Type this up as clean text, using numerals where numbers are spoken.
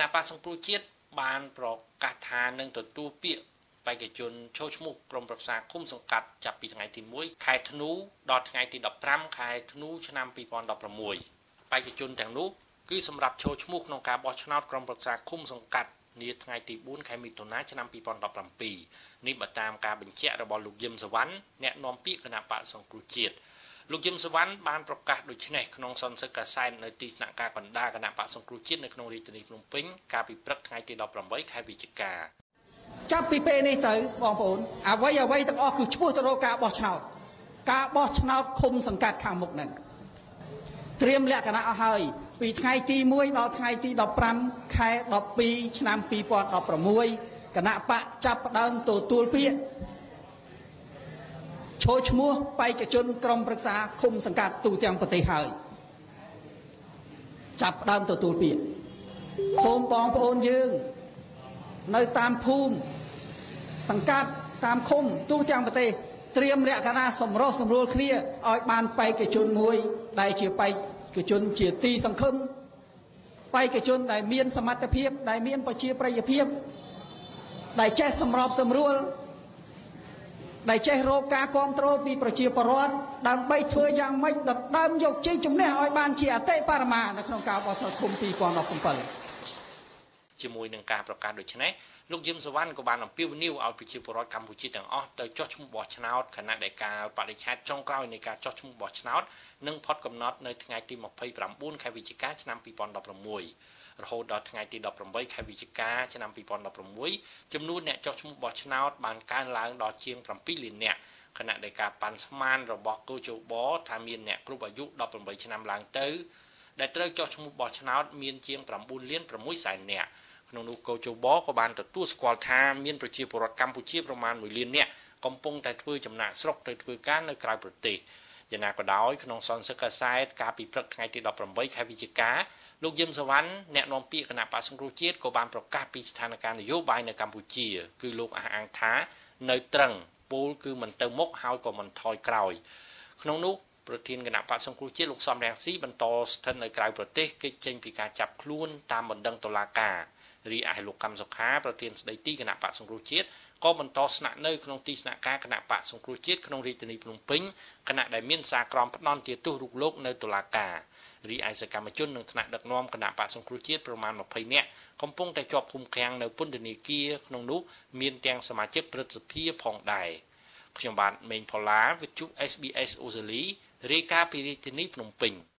ณะบកសង្គ្រោះជាតិបានប្រកាសថានឹងទទួលពាក្យបេក្ខជនចូលឈ្មោះក្រុមប្រឹក្សាគុំសង្កាត់ចាប់ពីថ្ងៃទី1ខែធ្នូដល់ថ្ងៃទី15ខែធ្នូឆ្នាំ2016បេក្ខជនទាំងនោះគឺសម្រាប់ចូលឈ្មោះក្នុងការបោះឆ្នោតក្រុមប្រឹក្សាគុំសង្កាត់នាថ្ងៃទី4ខែមិថុនាឆ្នាំ2017នេះបើតាមការបញ្ជាក់របស់លោកយឹមសវណ្ណអ្នកនាំពាក្យគណៈបកសង្គ្រោះជាតិលោកយឹមសវណ្ណបានប្រកាសដូចនេះក្នុងសន្និសីទកាសែតនៅទីស្នាក់ការកណ្ដាលគណៈបកសង្គ្រោះជាតិនៅក្នុងរាជធានីភ្នំពេញកាលពីព្រឹកថ្ងៃទី18ខែវិច្ឆិកាចាប់ពីពេលនេះទៅបងប្អូនអ្វីទាំងអស់គឺឈ្មោះទៅរកការបោះឆ្នោតឃុំសង្កាត់ខាងមុខហ្នឹងត្រៀមលក្ខណៈអស់ហើយពីថ្ងៃទី1ដល់ថ្ងៃទី15ខែ12ឆ្នាំ2016គណៈបកចាប់ផ្ដើមទទួលពាក្យចូលឈ្មោះបេក្ខជនក្រុមប្រឹក្សាឃុំសង្កាត់ទូទាំងប្រទេសហើយចាប់ផ្ដើមទទួលពាក្យសូមបងប្អូនយើងនៅតាមភូមិសង្កាត់តាមឃុំទូទាំងប្រទេសត្រៀមលក្ខណៈសម្រុះសម្រួលគ្នាឲ្យបានបេក្ខជនមួយដែលជាបេក្ខជនជាទីសង្ឃឹមបេក្ខជនដែលមានសមត្ថភាពដែលមានប្រជាប្រិយភាពដែលចេះសម្របសម្រួលដែលចេះរកការគ្រប់គ្រងពីប្រជាពលរដ្ឋដើម្បីធ្វើយ៉ាងម៉េចដណ្ដើមយកជ័យជំនះឲ្យបានជាអតិបរមានៅក្នុងការបោះឆ្នោតឃុំ2017 ជាមួយនឹងការប្រកាសដូចនេះលោកយឹមសវណ្ណក៏បានអំពាវនាវឲ្យប្រជាពលរដ្ឋកម្ពុជាទាំងអស់ទៅចុះឈ្មោះបោះឆ្នោតខណៈដែលការបរិច្ឆេទចុងក្រោយនៃការចុះឈ្មោះបោះឆ្នោតនឹងផុតកំណត់នៅថ្ងៃទី29ខែវិច្ឆិកាឆ្នាំ2016រហូតដល់ថ្ងៃទី18ខែវិច្ឆិកាឆ្នាំ2016ចំនួនអ្នកចុះឈ្មោះបោះឆ្នោតបានកើនឡើងដល់ជាង7លាននាក់ខណៈដែលការប៉ាន់ស្មានរបស់កោជបថាមានអ្នកគ្រប់អាយុ18ឆ្នាំឡើងទៅដែលត្រូវចុះឈ្មោះបោះឆ្នោតមានជាង9លាន6សែននាក់ក្នុងនោះកោជបក៏បានទទួលស្គាល់ថាមានប្រជាពលរដ្ឋកម្ពុជាប្រមាណ1លាននាក់កំពុងតែធ្វើចំណាកស្រុកទៅធ្វើការនៅក្រៅប្រទេសយ៉ាងណាក៏ដោយក្នុងសន្និសីទកាសែតកាលពីព្រឹកថ្ងៃទី18ខែវិច្ឆិកាលោកយឹមសវណ្ណអ្នកនាំពាក្យគណៈបក្សសង្គ្រោះជាតិក៏បានប្រកាសពីស្ថានភាពនយោបាយនៅកម្ពុជាគឺលោកអះអាងថានៅត្រឹងពលគឺមិនទៅមុខហើយក៏មិនថយក្រោយក្នុងនោះប្រធានគណៈបក្សសង្គ្រោះជាតិលោកសំរងស៊ីបន្តស្ថិតនៅក្រៅប្រទេសគេចចេញពីការចាប់ខ្លួនតាមបណ្ដឹងតុលាការរីឯលោកកម្មសុខាប្រធានស្ដីទីគណៈបក្សសង្គ្រោះជាតិក៏បន្តស្នាក់នៅក្នុងទីស្នាក់ការគណៈបក្សសង្គ្រោះជាតិក្នុងរាជធានីភ្នំពេញគណៈដែលមានសារក្រមផ្ដន់ទាទោសរូបលោកនៅតុលាការរីឯសកម្មជននិងថ្នាក់ដឹកនាំគណៈបក្សសង្គ្រោះជាតិប្រមាណ20នាក់កំពុងតែជាប់ឃុំឃាំងនៅពន្ធនាគារក្នុងនោះមានទាំងសមាជិកព្រឹទ្ធសភាផងដែរខ្ញុំបាទមេងផល្លាវិទ្យុ SBS អូស្ត្រាលីរាយការណ៍ពីរាជធានីភ្នំពេញ